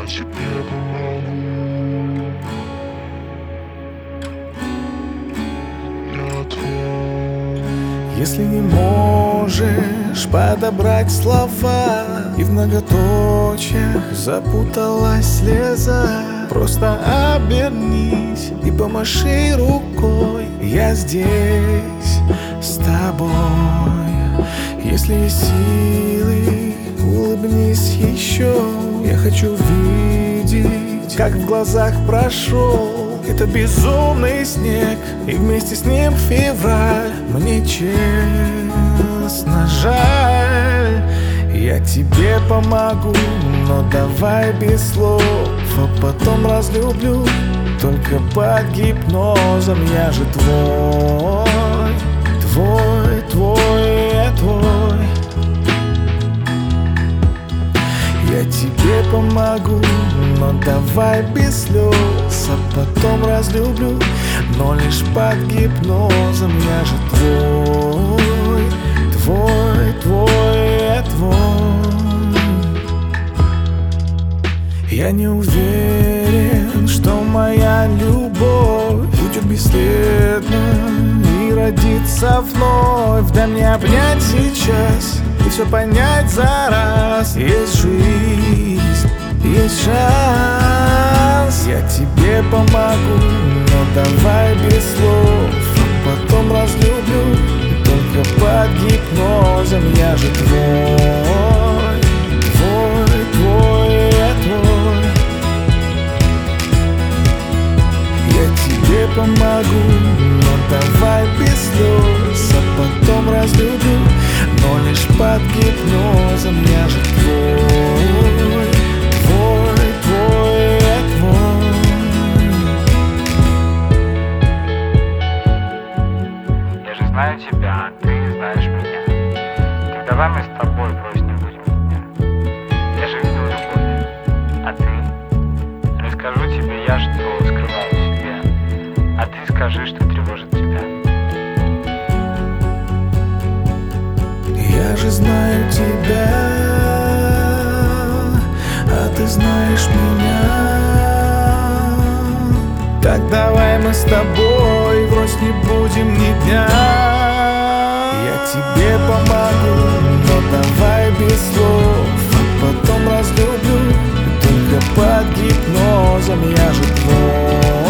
Если не можешь подобрать слова и в многоточиях запуталась слеза, просто обернись и помаши рукой. Я здесь с тобой. Если есть силы, улыбнись еще. Я хочу видеть, как в глазах прошел это безумный снег, и вместе с ним февраль. Мне честно жаль, я тебе помогу, но давай без слов, а потом разлюблю, только под гипнозом. Я же твой, твой, твой, я твой. Я тебе помогу, но давай без слез, а потом разлюблю, но лишь под гипнозом. Я же твой, твой, твой, я твой. Я не уверен, что моя любовь будет бесследна и родится вновь. Дай мне обнять сейчас и все понять за раз. Есть жизнь, есть шанс. Я тебе помогу, но давай без слов, а потом разлюблю, только под гипнозом. Я же твой, твой, твой, я твой. Я тебе помогу, но давай без слез, а потом разлюблю, но лишь под гипнозом. Я же твой, твой, твой, я твой. Я же знаю тебя, ты знаешь меня. Так давай мы с тобой брось не будем меня. Я же видел любовь, а ты? Расскажу тебе я, что скрываю в себе, а ты скажи, что тревожит тебя. Я же знаю тебя, а ты знаешь меня. Так давай мы с тобой врозь не будем ни дня. Я тебе помогу, но давай без слов, а потом разлюблю, только под гипнозом. Я же твой.